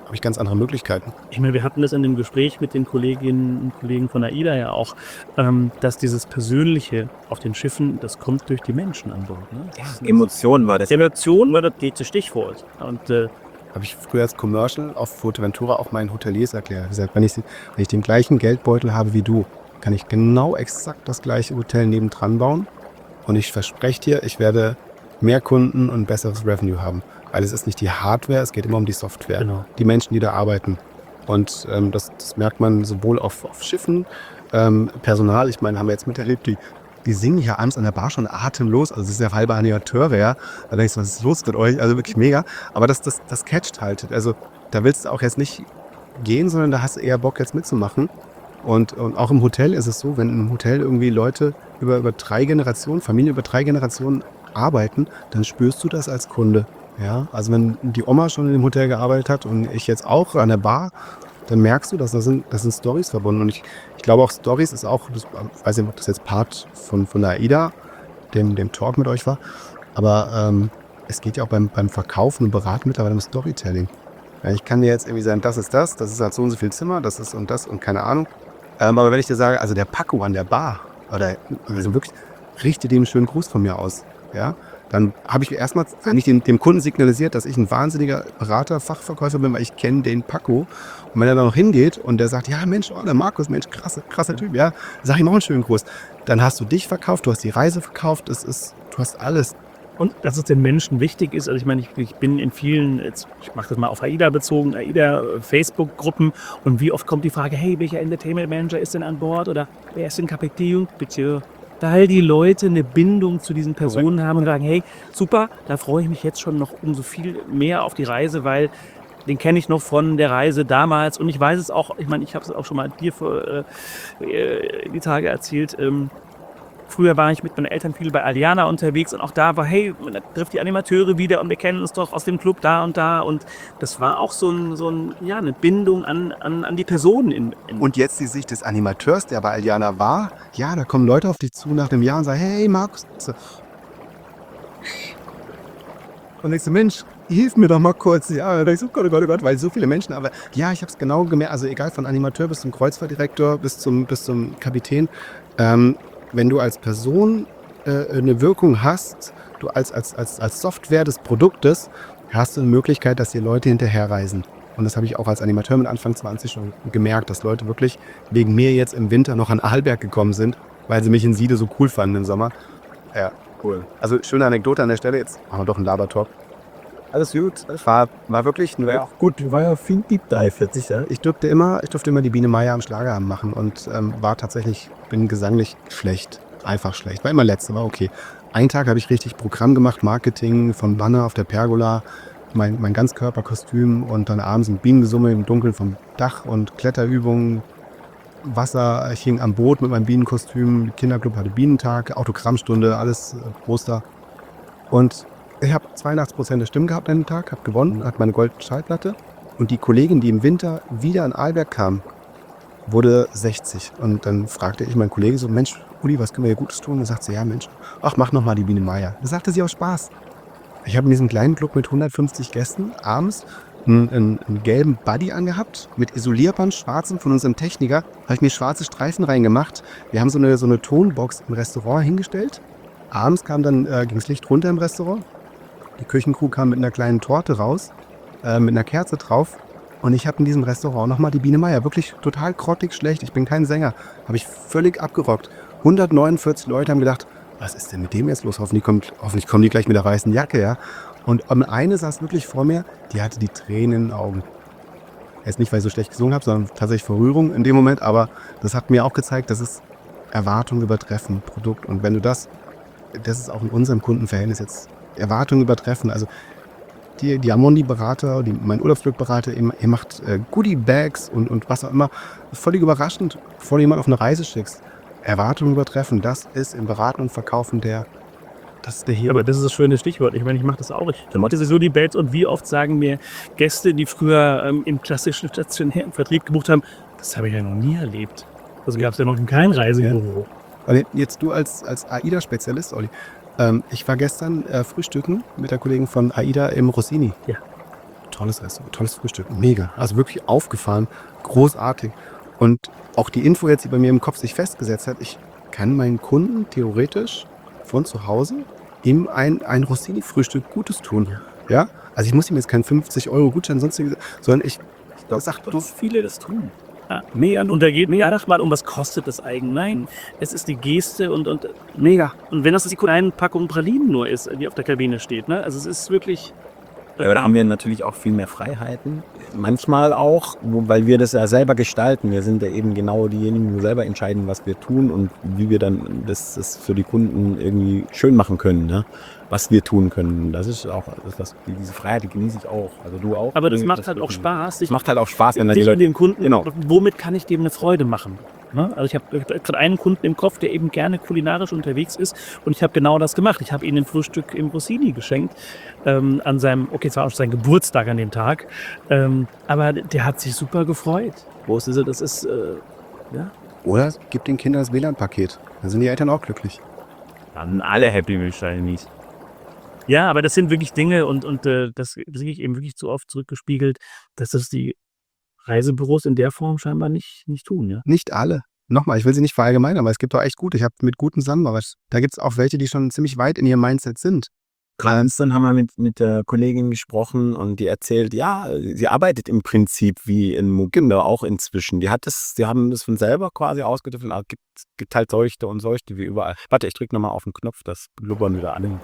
habe ich ganz andere Möglichkeiten. Ich meine, wir hatten das in dem Gespräch mit den Kolleginnen und Kollegen von AIDA ja auch, ähm, dass dieses Persönliche auf den Schiffen, das kommt durch die Menschen an Bord. Ne? Ja, Emotionen war das. Emotion war das geht Stichwort. Und äh, Habe ich früher als Commercial auf Fuerteventura auch meinen Hoteliers erklärt. Ich gesagt, wenn ich, wenn ich den gleichen Geldbeutel habe wie du, kann ich genau exakt das gleiche Hotel nebendran bauen. Und ich verspreche dir, ich werde mehr Kunden und besseres Revenue haben. Weil es ist nicht die Hardware, es geht immer um die Software. Genau. Die Menschen, die da arbeiten. Und ähm, das, das merkt man sowohl auf, auf Schiffen, ähm, Personal, ich meine, haben wir jetzt miterlebt, die, die singen ja abends an der Bar schon atemlos. Also das ist ja halbe Animateure, ja. Da denkst du, was ist los mit euch? Also wirklich mega. Aber das, das, das catcht halt. Also da willst du auch jetzt nicht gehen, sondern da hast du eher Bock jetzt mitzumachen. Und, und auch im Hotel ist es so, wenn im Hotel irgendwie Leute über, über drei Generationen, Familien über drei Generationen arbeiten, dann spürst du das als Kunde. Ja, also wenn die Oma schon in dem Hotel gearbeitet hat und ich jetzt auch an der Bar, dann merkst du, dass da sind, das sind Storys verbunden. Und ich, ich glaube auch Storys ist auch, das, ich weiß nicht, ob das jetzt Part von, von der AIDA, dem, dem Talk mit euch war, aber ähm, es geht ja auch beim, beim Verkaufen und Beraten mittlerweile um Storytelling. Ja, ich kann dir jetzt irgendwie sagen, das ist das, das ist halt so und so viel Zimmer, das ist und das und keine Ahnung. Ähm, aber wenn ich dir sage, also der Paco an der Bar, oder also wirklich, richte dem einen schönen Gruß von mir aus, ja, dann habe ich erstmal eigentlich dem, dem Kunden signalisiert, dass ich ein wahnsinniger Berater, Fachverkäufer bin, weil ich kenne den Paco. Und wenn er da noch hingeht und der sagt, ja Mensch, oh, der Markus, Mensch, krasse, krasser Typ, ja, sag ihm auch einen schönen Gruß. Dann hast du dich verkauft, du hast die Reise verkauft, es ist, du hast alles. Und dass es den Menschen wichtig ist, also ich meine, ich, ich bin in vielen, jetzt, ich mache das mal auf AIDA bezogen, AIDA-Facebook-Gruppen und wie oft kommt die Frage, hey, welcher Entertainment Manager ist denn an Bord oder wer ist denn Kapitän, bitte? Weil die Leute eine Bindung zu diesen Personen haben und sagen, hey, super, da freue ich mich jetzt schon noch umso viel mehr auf die Reise, weil den kenne ich noch von der Reise damals und ich weiß es auch, ich meine, ich habe es auch schon mal dir vor äh, die Tage erzählt, ähm, früher war ich mit meinen Eltern viel bei Aliana unterwegs und auch da war, hey, man trifft die Animateure wieder und wir kennen uns doch aus dem Club da und da und das war auch so, ein, so ein, ja, eine Bindung an, an, an die Personen. In, in Und jetzt die Sicht des Animateurs, der bei Aliana war, ja, da kommen Leute auf dich zu nach dem Jahr und sagen, hey Markus, und denkst du, Mensch, hilf mir doch mal kurz. Ja, da denkst du, oh Gott, oh Gott, oh Gott, weil so viele Menschen, aber ja, ich habe es genau gemerkt, also egal von Animateur bis zum Kreuzfahrtdirektor, bis zum, bis zum Kapitän, ähm, wenn du als Person äh, eine Wirkung hast, du als, als, als, als Software des Produktes, hast du eine Möglichkeit, dass die Leute hinterherreisen. Und das habe ich auch als Animateur mit Anfang zwanzig schon gemerkt, dass Leute wirklich wegen mir jetzt im Winter noch an Arlberg gekommen sind, weil sie mich in Siede so cool fanden im Sommer. Ja, cool. Also schöne Anekdote an der Stelle, jetzt machen wir doch einen Labertalk. Alles gut, war, war wirklich ein War auch gut, war ja viel Deep Dive jetzt sicher. Ich durfte immer, ich durfte immer die Biene Meier am Schlagerabend machen und ähm, war tatsächlich, bin gesanglich schlecht, einfach schlecht. War immer letzte, war okay. Einen Tag habe ich richtig Programm gemacht, Marketing von Banner auf der Pergola, mein, mein Ganzkörperkostüm und dann abends ein Bienengesumme im Dunkeln vom Dach und Kletterübungen, Wasser, ich hing am Boot mit meinem Bienenkostüm, Kinderclub hatte Bienentag, Autogrammstunde, alles äh, Poster. Und ich habe zweiundachtzig Prozent der Stimmen gehabt an dem Tag, habe gewonnen, hatte meine goldene Schallplatte. Und die Kollegin, die im Winter wieder an Arlberg kam, wurde sechzig. Und dann fragte ich meinen Kollegen so, Mensch, Uli, was können wir hier Gutes tun? Und dann sagt sie, ja Mensch, ach, mach noch mal die Biene Meier. Das sagte sie aus Spaß. Ich habe in diesem kleinen Club mit hundertfünfzig Gästen abends einen, einen, einen gelben Buddy angehabt, mit Isolierband, schwarzem von unserem Techniker, habe ich mir schwarze Streifen reingemacht. Wir haben so eine, so eine Tonbox im Restaurant hingestellt. Abends kam dann, äh, ging das Licht runter im Restaurant. Die Küchencrew kam mit einer kleinen Torte raus, äh, mit einer Kerze drauf. Und ich habe in diesem Restaurant nochmal die Biene Meier, wirklich total grottig schlecht. Ich bin kein Sänger, habe ich völlig abgerockt. hundertneunundvierzig Leute haben gedacht, was ist denn mit dem jetzt los? Hoffentlich, kommt, hoffentlich kommen die gleich mit der weißen Jacke, ja. Und eine saß wirklich vor mir, die hatte die Tränen in den Augen. Jetzt nicht, weil ich so schlecht gesungen habe, sondern tatsächlich vor Rührung in dem Moment. Aber das hat mir auch gezeigt, dass es Erwartungen übertreffen, Produkt. Und wenn du das, das ist auch in unserem Kundenverhältnis jetzt Erwartungen übertreffen. Also die, die Amondi-Berater, die, mein Urlaubsglück-Berater, ihr, ihr macht äh, Goodie-Bags und, und was auch immer. Das ist völlig überraschend, bevor du jemanden auf eine Reise schickst. Erwartungen übertreffen, das ist im Beraten und Verkaufen der, das ist der Hebel. Aber das ist das schöne Stichwort. Ich meine, ich mache das auch. Ich mache so die Bells und wie oft sagen mir Gäste, die früher ähm, im klassischen stationären Vertrieb gebucht haben, das habe ich ja noch nie erlebt. Also gab es ja noch kein Reisebüro. Ja. Jetzt du als, als AIDA-Spezialist, Olli, ähm, ich war gestern äh, frühstücken mit der Kollegin von AIDA im Rossini. Ja. tolles Restaurant, tolles Frühstück, mega. Also wirklich aufgefahren, großartig. Und auch die Info jetzt, die bei mir im Kopf sich festgesetzt hat, ich kann meinen Kunden theoretisch von zu Hause ihm ein, ein Rossini-Frühstück Gutes tun. Ja? Also ich muss ihm jetzt keinen fünfzig Euro Gutschein, sonstiges, sondern ich, ich sag, du, viele das tun. Ja, mega. Und da geht mega nach mal um, was kostet das eigentlich? Nein, es ist die Geste und, und mega. Und wenn das die kleine Packung Pralinen nur ist, die auf der Kabine steht, ne? Also es ist wirklich... Ja, da haben wir natürlich auch viel mehr Freiheiten. Manchmal auch, wo, weil wir das ja selber gestalten. Wir sind ja eben genau diejenigen, die selber entscheiden, was wir tun und wie wir dann das, das für die Kunden irgendwie schön machen können, ne? Was wir tun können. Das ist auch, das, das, diese Freiheit, die genieße ich auch. Also du auch. Aber das das macht halt auch Spaß. Das macht halt auch Spaß, wenn dann sich die und Leute... den Kunden, Genau. womit kann ich dem eine Freude machen? Ne? Also ich habe gerade einen Kunden im Kopf, der eben gerne kulinarisch unterwegs ist und ich habe genau das gemacht. Ich habe ihm ein Frühstück im Rossini geschenkt ähm, an seinem, okay, es war auch sein Geburtstag an dem Tag, ähm, aber der hat sich super gefreut. Wo ist das? Das ist, äh, ja. oder gib den Kindern das W L A N-Paket. Dann sind die Eltern auch glücklich. Dann alle happy wahrscheinlich. Ja, aber das sind wirklich Dinge und, und äh, das sehe ich eben wirklich zu oft zurückgespiegelt, dass das die Reisebüros in der Form scheinbar nicht, nicht tun, ja. Nicht alle. Nochmal, ich will sie nicht verallgemeinern, aber es gibt doch echt gute. Ich habe mit guten zusammengearbeitet. Da gibt es auch welche, die schon ziemlich weit in ihrem Mindset sind. Dann haben wir mit, mit der Kollegin gesprochen und die erzählt, ja, sie arbeitet im Prinzip wie in Muginder auch inzwischen. Die hat das, die haben das von selber quasi ausgetüftelt. Es gibt, gibt halt solche und solche wie überall. Warte, ich drücke nochmal auf den Knopf, das blubbern wieder alle.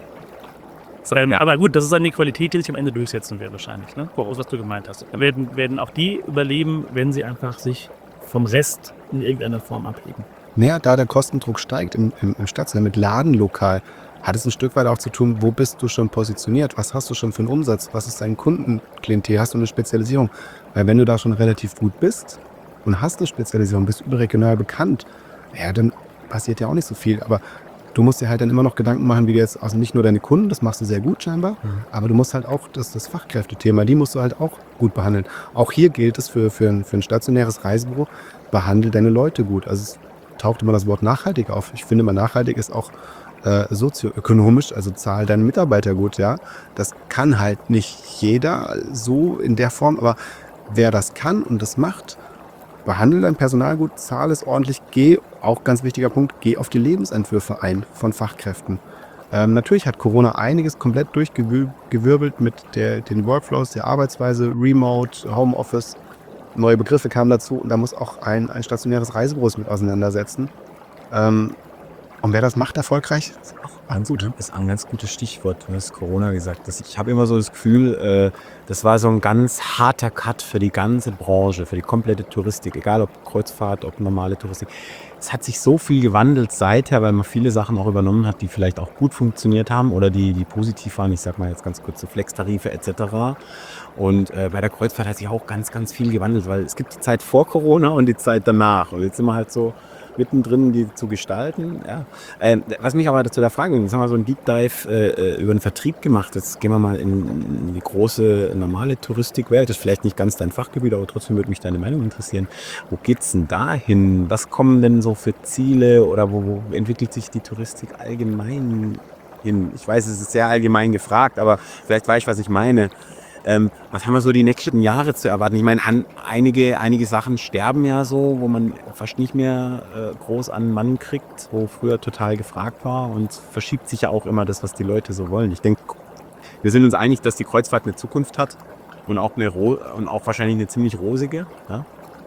Ähm, ja. Aber gut, das ist eine Qualität, die sich am Ende durchsetzen wird wahrscheinlich, ne? Voraus, was du gemeint hast. Werden, werden auch die überleben, wenn sie einfach sich vom Rest in irgendeiner Form abheben. Naja, da der Kostendruck steigt im, im, im Stadtteil mit Ladenlokal, hat es ein Stück weit auch zu tun, wo bist du schon positioniert? Was hast du schon für einen Umsatz? Was ist dein Kundenklientel? Hast du eine Spezialisierung? Weil wenn du da schon relativ gut bist und hast eine Spezialisierung, bist überregional bekannt, ja, dann passiert ja auch nicht so viel. Aber du musst dir halt dann immer noch Gedanken machen, wie du jetzt, also nicht nur deine Kunden, das machst du sehr gut scheinbar, mhm. aber du musst halt auch das, das Fachkräftethema, die musst du halt auch gut behandeln. Auch hier gilt es für, für, ein, für ein stationäres Reisebüro, behandle deine Leute gut. Also es taucht immer das Wort nachhaltig auf. Ich finde immer, nachhaltig ist auch äh, sozioökonomisch, also zahl deine Mitarbeiter gut, ja. Das kann halt nicht jeder so in der Form, aber wer das kann und das macht, behandle dein Personal gut, zahle es ordentlich, geh, auch ganz wichtiger Punkt, geh auf die Lebensentwürfe ein von Fachkräften. Ähm, natürlich hat Corona einiges komplett durchgewirbelt mit der, den Workflows, der Arbeitsweise, Remote, Homeoffice, neue Begriffe kamen dazu und da muss auch ein, ein stationäres Reisebüro sich mit auseinandersetzen. Ähm, und wer das macht erfolgreich, ist auch ganz gut. Das ist ein ganz gutes Stichwort, du hast Corona gesagt. Das, ich habe immer so das Gefühl, äh, das war so ein ganz harter Cut für die ganze Branche, für die komplette Touristik, egal ob Kreuzfahrt, ob normale Touristik. Es hat sich so viel gewandelt seither, weil man viele Sachen auch übernommen hat, die vielleicht auch gut funktioniert haben oder die, die positiv waren. Ich sag mal jetzt ganz kurz so Flex-Tarife et cetera. Und äh, bei der Kreuzfahrt hat sich auch ganz, ganz viel gewandelt, weil es gibt die Zeit vor Corona und die Zeit danach. Und jetzt sind wir halt so mittendrin, die zu gestalten. Ja. Ähm, was mich aber dazu der Frage, jetzt haben wir so einen Deep Dive äh, über den Vertrieb gemacht. Jetzt gehen wir mal in, in die große, normale Touristikwelt. Das ist vielleicht nicht ganz dein Fachgebiet, aber trotzdem würde mich deine Meinung interessieren. Wo geht's denn da hin? Was kommen denn so für Ziele oder wo, wo entwickelt sich die Touristik allgemein hin? Ich weiß, es ist sehr allgemein gefragt, aber vielleicht weiß ich, was ich meine. Ähm, was haben wir so die nächsten Jahre zu erwarten? Ich meine, an, einige, einige Sachen sterben ja so, wo man fast nicht mehr äh, groß an den Mann kriegt, wo früher total gefragt war und verschiebt sich ja auch immer das, was die Leute so wollen. Ich denke, wir sind uns einig, dass die Kreuzfahrt eine Zukunft hat und auch, eine, und auch wahrscheinlich eine ziemlich rosige. Ja?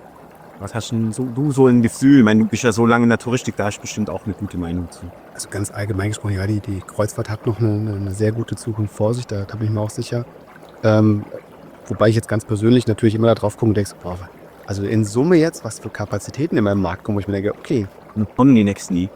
Was hast denn so, du so ein Gefühl? Ich meine, du bist ja so lange in der Touristik, da hast du bestimmt auch eine gute Meinung zu. Also ganz allgemein gesprochen, ja, die, die Kreuzfahrt hat noch eine, eine sehr gute Zukunft vor sich, da, da bin ich mir auch sicher. Ähm, wobei ich jetzt ganz persönlich natürlich immer darauf gucke und denke, boah, also in Summe jetzt, was für Kapazitäten in meinem Markt kommen, wo ich mir denke, okay, kommen die nächsten nie.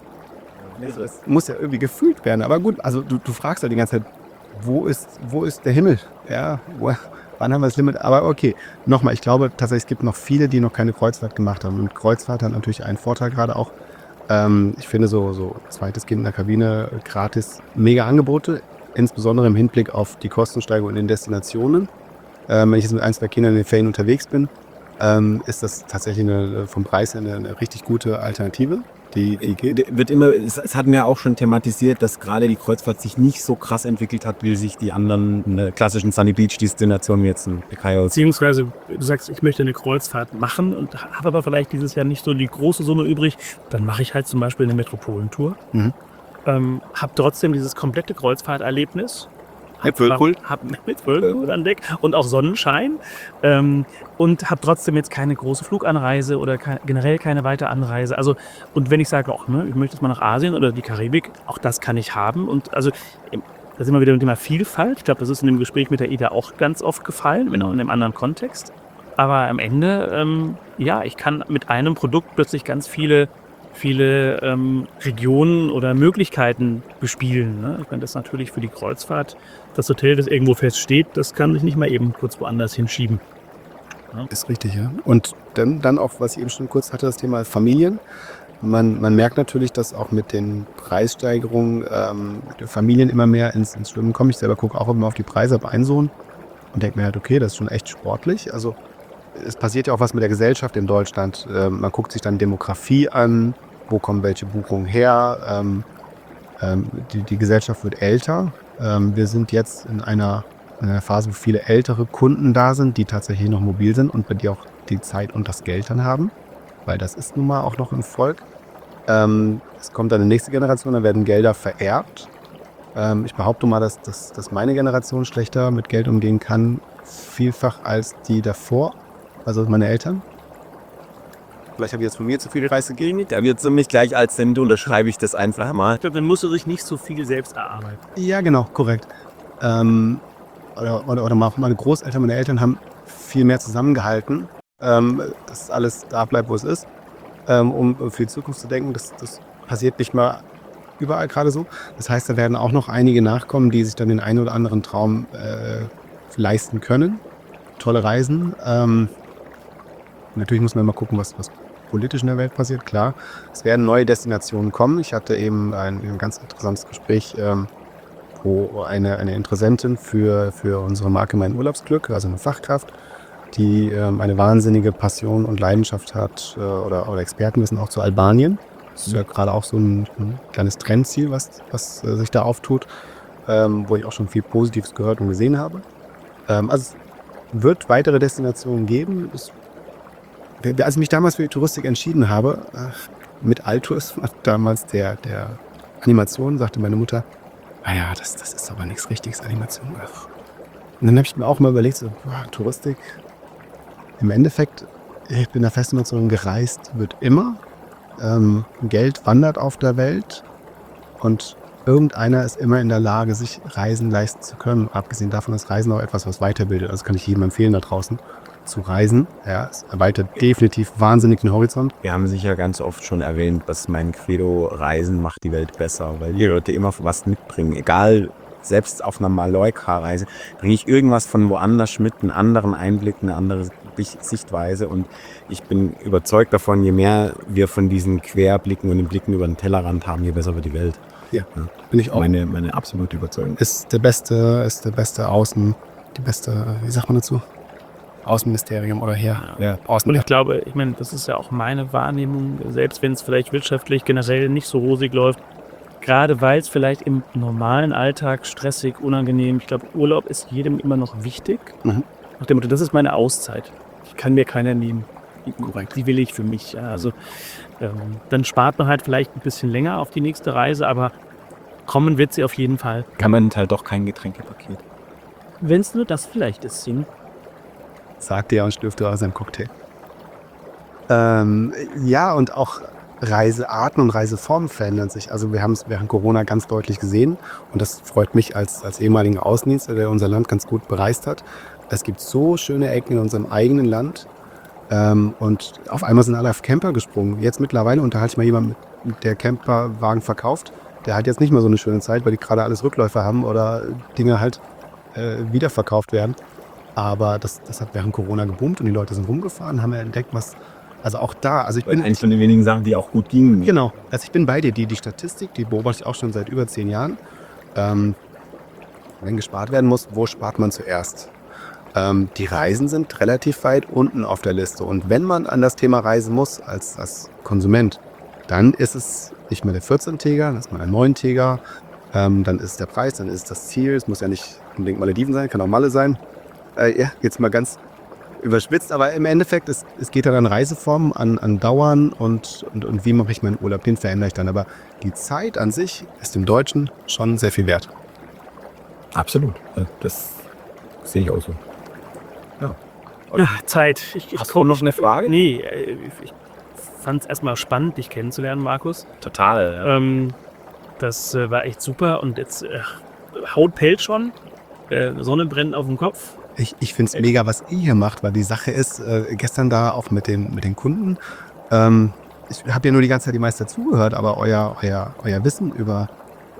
Also es muss ja irgendwie gefühlt werden, aber gut, also du, du fragst ja die ganze Zeit, wo ist, wo ist der Himmel? Ja, wo, wann haben wir das Limit? Aber okay, nochmal, ich glaube tatsächlich, es gibt noch viele, die noch keine Kreuzfahrt gemacht haben und Kreuzfahrt hat natürlich einen Vorteil gerade auch. Ähm, ich finde so, so zweites Kind in der Kabine, gratis, mega Angebote. Insbesondere im Hinblick auf die Kostensteigerung in den Destinationen. Ähm, wenn ich jetzt mit ein, zwei Kindern in den Ferien unterwegs bin, ähm, ist das tatsächlich eine, vom Preis her eine, eine richtig gute Alternative. Die, die geht. Wird immer, es, es hatten wir auch schon thematisiert, dass gerade die Kreuzfahrt sich nicht so krass entwickelt hat, wie sich die anderen äh, klassischen Sunny Beach Destinationen wie jetzt ein Picayos. Beziehungsweise du sagst, ich möchte eine Kreuzfahrt machen und habe aber vielleicht dieses Jahr nicht so die große Summe übrig, dann mache ich halt zum Beispiel eine Metropolentour. Mhm. Ähm, habe trotzdem dieses komplette Kreuzfahrterlebnis. Mit Whirlpool? Hab mit Whirlpool an Deck und auch Sonnenschein. Ähm, und habe trotzdem jetzt keine große Fluganreise oder ke- generell keine weitere Anreise. Also, und wenn ich sage, auch, ne, ich möchte jetzt mal nach Asien oder die Karibik, auch das kann ich haben. Und also, im- da sind wir wieder mit dem Thema Vielfalt. Ich glaube, das ist in dem Gespräch mit der Ida auch ganz oft gefallen, wenn auch in einem anderen Kontext. Aber am Ende, ähm, ja, ich kann mit einem Produkt plötzlich ganz viele viele ähm, Regionen oder Möglichkeiten bespielen. Ne? Ich meine, das ist natürlich für die Kreuzfahrt, das Hotel, das irgendwo feststeht, das kann sich nicht mal eben kurz woanders hinschieben. Ist richtig, ja. Und dann, dann auch, was ich eben schon kurz hatte, das Thema Familien. Man, man merkt natürlich, dass auch mit den Preissteigerungen ähm, die Familien immer mehr ins, ins Schwimmen kommen. Ich selber gucke auch immer auf die Preise, habe einen Sohn und denke mir halt, okay, das ist schon echt sportlich. Also es passiert ja auch was mit der Gesellschaft in Deutschland. Ähm, man guckt sich dann Demografie an, wo kommen welche Buchungen her. Ähm, ähm, die, die Gesellschaft wird älter. Ähm, wir sind jetzt in einer, in einer Phase, wo viele ältere Kunden da sind, die tatsächlich noch mobil sind und bei die auch die Zeit und das Geld dann haben, weil das ist nun mal auch noch ein Volk. Ähm, es kommt dann die nächste Generation, da werden Gelder vererbt. Ähm, ich behaupte mal, dass, dass, dass meine Generation schlechter mit Geld umgehen kann, vielfach als die davor, also meine Eltern. Vielleicht habe ich jetzt von mir zu viel Reise gegeben. Da wird es mich gleich als Sende, unterschreibe ich das einfach mal. Ich glaube, dann musst du sich nicht so viel selbst erarbeiten. Ja, genau, korrekt. Ähm, oder, oder, oder auch meine Großeltern, meine Eltern haben viel mehr zusammengehalten, ähm, dass alles da bleibt, wo es ist, ähm, um für die Zukunft zu denken. Das, das passiert nicht mal überall gerade so. Das heißt, da werden auch noch einige nachkommen, die sich dann den einen oder anderen Traum äh, leisten können. Tolle Reisen. Ähm, natürlich muss man mal gucken, was, was politisch in der Welt passiert, klar. Es werden neue Destinationen kommen. Ich hatte eben ein, ein ganz interessantes Gespräch, ähm, wo eine, eine Interessentin für, für unsere Marke Mein Urlaubsglück, also eine Fachkraft, die ähm, eine wahnsinnige Passion und Leidenschaft hat äh, oder, oder Expertenwissen auch zu Albanien. Das ist ja gerade auch so ein, ein kleines Trendziel, was, was äh, sich da auftut, ähm, wo ich auch schon viel Positives gehört und gesehen habe. Ähm, also es wird weitere Destinationen geben. Es, als ich mich damals für die Touristik entschieden habe, äh, mit Altours, damals der, der Animation, sagte meine Mutter, naja, das, das ist aber nichts Richtiges, Animation. Ach. Und dann habe ich mir auch mal überlegt, so, boah, Touristik, im Endeffekt, ich bin der festen Überzeugung, gereist wird immer. Ähm, Geld wandert auf der Welt und irgendeiner ist immer in der Lage, sich Reisen leisten zu können. Abgesehen davon ist Reisen auch etwas, was weiterbildet. Das kann ich jedem empfehlen da draußen, zu reisen. Ja, es erweitert definitiv wahnsinnig den Horizont. Wir haben sicher ganz oft schon erwähnt, dass mein Credo Reisen macht die Welt besser, weil die Leute immer was mitbringen. Egal, selbst auf einer Mallorca-Reise bringe ich irgendwas von woanders mit, einen anderen Einblick, eine andere Sichtweise. Und ich bin überzeugt davon, je mehr wir von diesen Querblicken und den Blicken über den Tellerrand haben, je besser wird die Welt. Ja, bin ich auch. Meine, meine absolute Überzeugung. Ist der beste, ist der beste Außen, die beste, wie sagt man dazu? Außenministerium oder hier. Ja. Außen. Und ich glaube, ich meine, das ist ja auch meine Wahrnehmung, selbst wenn es vielleicht wirtschaftlich generell nicht so rosig läuft, gerade weil es vielleicht im normalen Alltag stressig, unangenehm, ich glaube, Urlaub ist jedem immer noch wichtig. Mhm. Nach dem Motto, das ist meine Auszeit. Die kann mir keiner nehmen. Die, Korrekt. die will ich für mich. Ja. Also ähm, dann spart man halt vielleicht ein bisschen länger auf die nächste Reise, aber kommen wird sie auf jeden Fall. Kann man halt doch kein Getränkepaket. Wenn es nur das vielleicht ist, Sing. Sagt er und schlürft aus seinem Cocktail. Ähm, ja, und auch Reisearten und Reiseformen verändern sich. Also wir haben es während Corona ganz deutlich gesehen und das freut mich als, als ehemaligen Außendienstler, der unser Land ganz gut bereist hat. Es gibt so schöne Ecken in unserem eigenen Land ähm, und auf einmal sind alle auf Camper gesprungen. Jetzt mittlerweile unterhalte ich mal jemanden, der Camperwagen verkauft. Der hat jetzt nicht mehr so eine schöne Zeit, weil die gerade alles Rückläufer haben oder Dinge halt äh, wiederverkauft werden. Aber das, das hat während Corona geboomt und die Leute sind rumgefahren, haben ja entdeckt, was, also auch da, also ich bin... Eigentlich von den wenigen Sachen, die auch gut gingen. Genau, also ich bin bei dir, die, die Statistik, die beobachte ich auch schon seit über zehn Jahren. Ähm, wenn gespart werden muss, wo spart man zuerst? Ähm, die Reisen sind relativ weit unten auf der Liste und wenn man an das Thema Reisen muss, als, als Konsument, dann ist es nicht mehr der vierzehn-Täger, das ist mal ein neun-Täger. Ähm, dann ist der Preis, dann ist das Ziel. Es muss ja nicht unbedingt Malediven sein, kann auch Malle sein. Äh, ja, jetzt mal ganz überspitzt, aber im Endeffekt, es, es geht dann an Reiseformen, an, an Dauern und, und, und wie mache ich meinen Urlaub, den verändere ich dann. Aber die Zeit an sich ist im Deutschen schon sehr viel wert. Absolut. Das sehe ich auch so. Ja, Zeit. Ich, ich Hast du noch eine Frage? Nee, äh, ich fand es erstmal spannend, dich kennenzulernen, Markus. Total. Ja. Ähm, das äh, war echt super und jetzt äh, Haut pellt schon, äh, Sonne brennt auf dem Kopf. Ich, ich finde es mega, was ihr hier macht, weil die Sache ist, äh, gestern da auch mit den, mit den Kunden, ähm, ich habe ja nur die ganze Zeit die Meister zugehört, aber euer, euer, euer Wissen über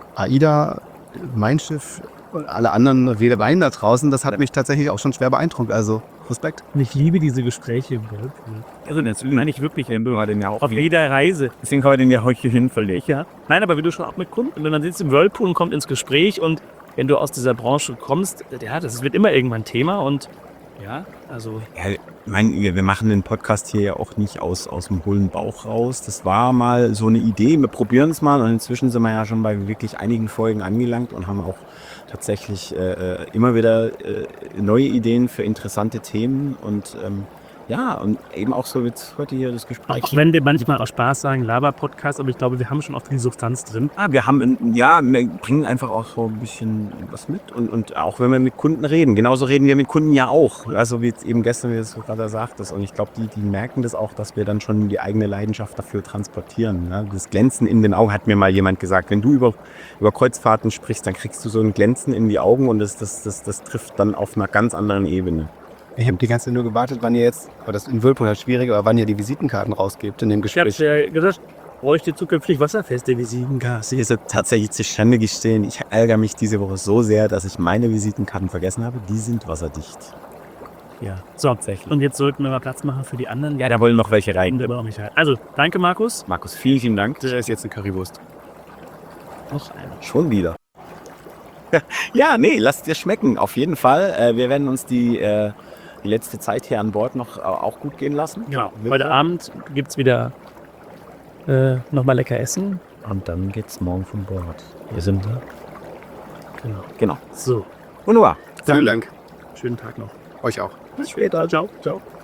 AIDA, Mein Schiff und alle anderen Reedereien da draußen, das hat mich tatsächlich auch schon schwer beeindruckt. Also Respekt. Und ich liebe diese Gespräche im Whirlpool. Also das meine ich wirklich, wenn wir den ja auch Auf jeder Reise. Deswegen kann man den ja heute hinverlegen. Ja. Nein, aber wie du schon auch mit Kunden, wenn dann sitzt im Whirlpool und kommt ins Gespräch und wenn du aus dieser Branche kommst, ja, das wird immer irgendwann Thema und ja, also. Ja, ich meine, wir machen den Podcast hier ja auch nicht aus, aus dem hohlen Bauch raus. Das war mal so eine Idee, wir probieren es mal und inzwischen sind wir ja schon bei wirklich einigen Folgen angelangt und haben auch tatsächlich äh, immer wieder äh, neue Ideen für interessante Themen und ähm, ja, und eben auch so jetzt heute hier das Gespräch. Auch wenn wir manchmal aus Spaß sagen, Laber-Podcast, aber ich glaube, wir haben schon auch viel Substanz drin. Ah, wir haben, ja, wir bringen einfach auch so ein bisschen was mit und, und auch wenn wir mit Kunden reden. Genauso reden wir mit Kunden ja auch. Also wie jetzt eben gestern, wie du es gerade sagtest. Und ich glaube, die, die merken das auch, dass wir dann schon die eigene Leidenschaft dafür transportieren. Ja? Das Glänzen in den Augen hat mir mal jemand gesagt. Wenn du über, über Kreuzfahrten sprichst, dann kriegst du so ein Glänzen in die Augen und das, das, das, das trifft dann auf einer ganz anderen Ebene. Ich habe die ganze Zeit nur gewartet, wann ihr jetzt, aber das in Whirlpool halt schwierig, aber wann ihr die Visitenkarten rausgebt in dem Ich habe Gespräch. ja gesagt, bräuchte zukünftig wasserfeste Visitenkarten. Ich muss tatsächlich zur Schande gestehen, ich ärgere mich diese Woche so sehr, dass ich meine Visitenkarten vergessen habe. Die sind wasserdicht. Ja, so. Tatsächlich. Und jetzt sollten wir mal Platz machen für die anderen. Ja, da wollen noch welche rein. Und der braucht mich halt. Also, danke Markus. Markus, vielen, vielen Dank. Das ist jetzt eine Currywurst. Noch einer. Schon wieder. Ja, nee, lasst dir schmecken. Auf jeden Fall. Äh, wir werden uns die, äh, die letzte Zeit hier an Bord noch äh, auch gut gehen lassen. Genau. Heute Abend gibt es wieder äh, nochmal lecker Essen. Und dann geht's morgen von Bord. Wir sind da. Genau. Genau. So, Wunderbar. Vielen Dank. schönen Tag noch. Euch auch. Bis später. Ciao. Ciao.